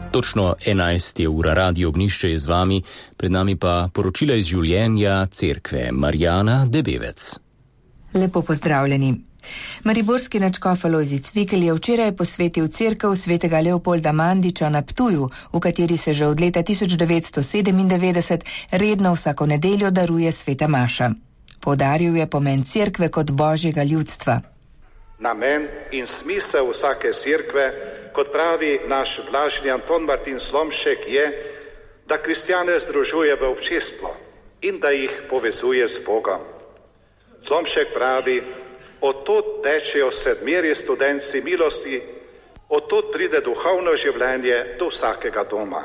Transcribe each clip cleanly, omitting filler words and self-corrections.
Točno 11 je ura, Radio Ognjišče je z vami, pred nami pa poročila iz življenja cerkve. Marjana Debevec. Lepo pozdravljeni. Mariborski nadškof Alojzij Cvikl je včeraj posvetil cerkev svetega Leopolda Mandiča na Ptuju, v kateri se že od leta 1997 redno vsako nedeljo daruje sveta maša. Poudaril je pomen cerkve kot božjega ljudstva. Namen in smisel vsake cerkve, kot pravi naš blaženi Anton Martin Slomšek, je, da kristjane združuje v občestvo in da jih povezuje z Bogom. Slomšek pravi, odtod tečejo sedmeri studenci milosti, odtod pride duhovno življenje do vsakega doma.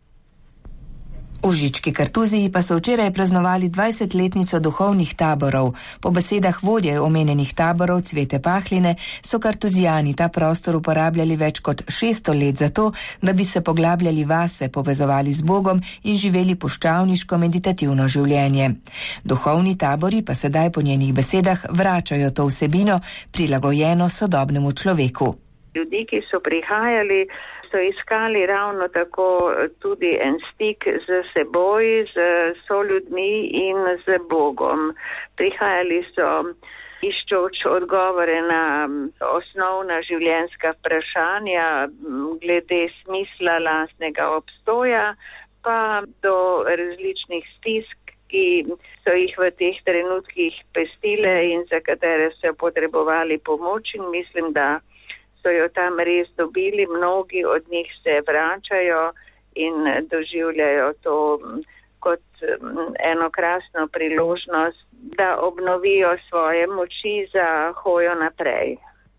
V Žički Kartuziji pa so včeraj praznovali 20-letnico duhovnih taborov. Po besedah vodje omenjenih taborov Cvete Pahline so kartuzijani ta prostor uporabljali več kot 600 let za to, da bi se poglabljali vase, povezovali z Bogom in živeli puščavniško meditativno življenje. Duhovni tabori pa sedaj po njenih besedah vračajo to vsebino, prilagojeno sodobnemu človeku. Ljudi, ki so prihajali, so iskali ravno tako tudi en stik z seboj, z soljudmi in z Bogom. Prihajali so iščoč odgovore na osnovna življenjska vprašanja glede smisla lastnega obstoja, pa do različnih stisk, ki so jih v teh trenutkih pestile in za katere so potrebovali pomoč, in mislim, da so jo tam res dobili, mnogi od njih se vračajo in doživljajo to kot eno krasno priložnost, da obnovijo svoje moči za hojo naprej.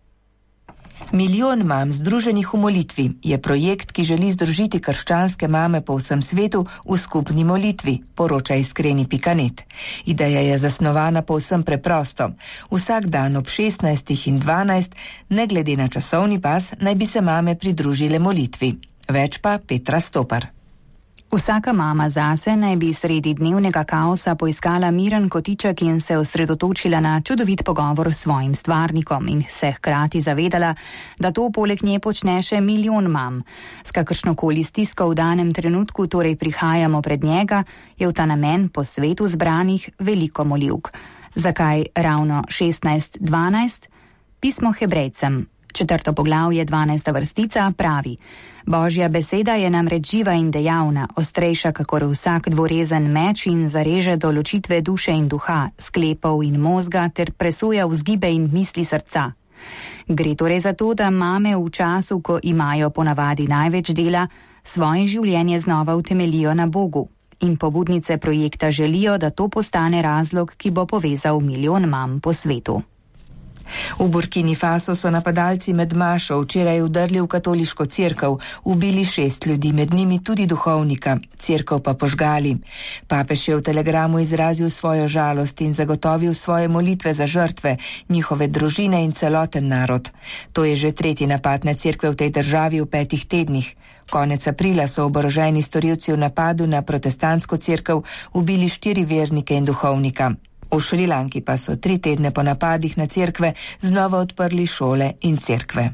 Milijon mam združenih v molitvi je projekt, ki želi združiti krščanske mame po vsem svetu v skupni molitvi, poroča iskreni.net. Ideja je zasnovana povsem preprosto. Vsak dan ob 16 in 12, ne glede na časovni pas, naj bi se mame pridružile molitvi. Več pa Petra Stopar. Vsaka mama zase naj bi sredi dnevnega kaosa poiskala miren kotiček in se osredotočila na čudovit pogovor s svojim stvarnikom in se hkrati zavedala, da to poleg nje počne še milijon mam. S kakršnokoli stisko v danem trenutku torej prihajamo pred njega, je v ta namen po svetu zbranih veliko molivk. Zakaj ravno 16:12? Pismo Hebrejcem, 4. poglavje, 12. vrstica pravi: Božja beseda je namreč živa in dejavna, ostrejša kakor vsak dvorezen meč in zareže do ločitve duše in duha, sklepov in možga ter presoja vzgibe in misli srca. Gre torej za to, da mame v času, ko imajo ponavadi največ dela, svoje življenje znova utemelijo na Bogu. In pobudnice projekta želijo, da to postane razlog, ki bo povezal milijon mam po svetu. V Burkini Faso so napadalci med mašo včeraj vdrli v katoliško cerkev, ubili 6 ljudi, med njimi tudi duhovnika, cerkev pa požgali. Papež je v telegramu izrazil svojo žalost in zagotovil svoje molitve za žrtve, njihove družine in celoten narod. To je že 3. napad na cerkve v tej državi v 5 tednih. Konec aprila so oboroženi storilci v napadu na protestantsko cerkev ubili 4 vernike in duhovnika. V Šrilanki pa so 3 tedne po napadih na cerkve znova odprli šole in cerkve.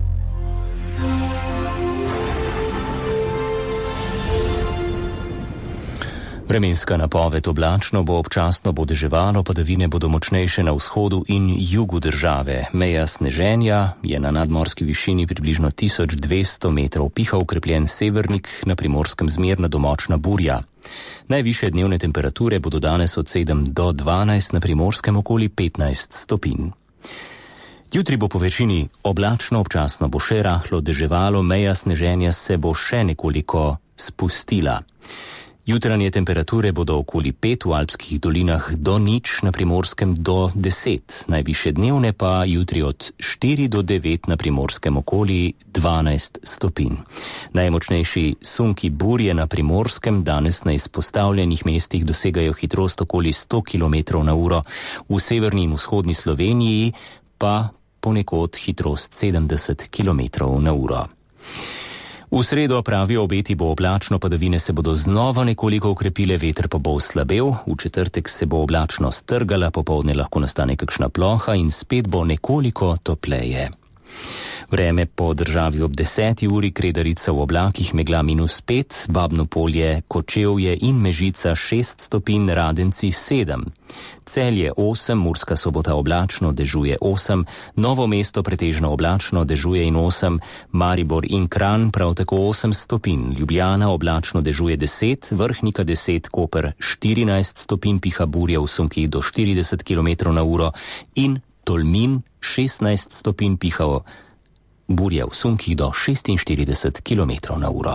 Vremenska napoved: oblačno bo, občasno bo deževalo, padavine bodo močnejše na vzhodu in jugu države. Meja sneženja je na nadmorski višini približno 1200 metrov, piha ukrepljen severnik, na Primorskem zmerna do močna burja. Najvišje dnevne temperature bodo danes od 7 do 12, na Primorskem okoli 15 stopinj. Jutri bo po večini oblačno, občasno bo še rahlo deževalo, meja sneženja se bo še nekoliko spustila. Jutranje temperature bodo okoli 5, v alpskih dolinah do 0, na Primorskem do 10, najvišje dnevne pa jutri od 4 do 9, na Primorskem okoli 12 stopinj. Najmočnejši sunki burje na Primorskem danes na izpostavljenih mestih dosegajo hitrost okoli 100 km/h, v severni in vzhodni Sloveniji pa ponekod hitrost 70 km/h. V sredo, pravijo obeti, bo oblačno, padavine se bodo znova nekoliko okrepile, veter pa bo oslabel, v četrtek se bo oblačno strgala, popoldne lahko nastane kakšna ploha in spet bo nekoliko topleje. Vreme po državi ob 10. uri, Kredarica v oblakih, megla -5, Babno Polje, Kočevje in Mežica 6 stopinj, Radenci 7. Celje 8, Murska Sobota oblačno, dežuje 8, Novo mesto pretežno oblačno, dežuje in 8, Maribor in Kranj prav tako 8 stopinj, Ljubljana oblačno, dežuje 10, Vrhnika 10, Koper 14 stopinj, piha burja v sunkih do 40 km/h in Tolmin 16 stopinj, piha burja v sunkih do 46 km/h.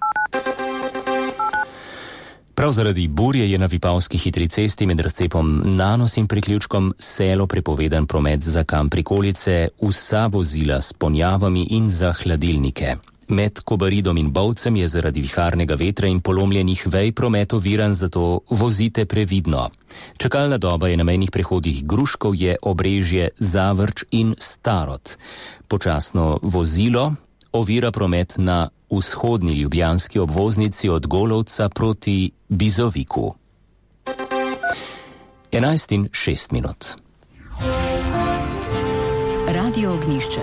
Prav zaradi burje je na Vipavski hitri cesti med razcepom Nanos in priključkom Selo prepovedan promet za kamp Prikolice, vsa vozila s ponjavami in za hladilnike. Med Kobaridom in Bovcem je zaradi viharnega vetra in polomljenih vej promet oviran, zato vozite previdno. Čakalna doba je na mejnih prehodih Gruškovje, Obrežje, Zavrč in Starod. Počasno vozilo ovira promet na vzhodni ljubljanski obvoznici od Golovca proti Bizoviku. 11:06. Radio Ognjišče.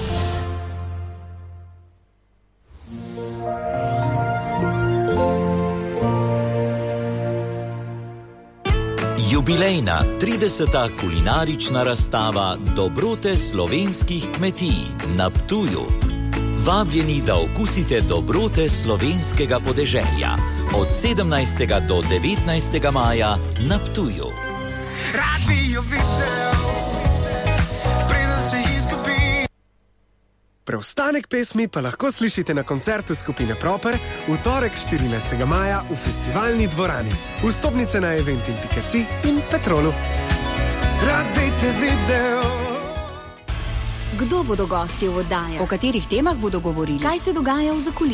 Jubilejna 30. kulinarična razstava Dobrote slovenskih kmetij na Ptuju. Vabljeni, da okusite dobrote slovenskega podeželja od 17. do 19. maja na Ptuju. Rad bi jo videl, preden se izgubi. Preostanek pesmi pa lahko slišite na koncertu skupine Proper v torek 14. maja v festivalni dvorani. Vstopnice na eventim.si in Petrolu. Rad bi te videl. Kdo bodo gostje v oddaji? O katerih temah bodo govorili? Kaj se dogaja v zakulisju?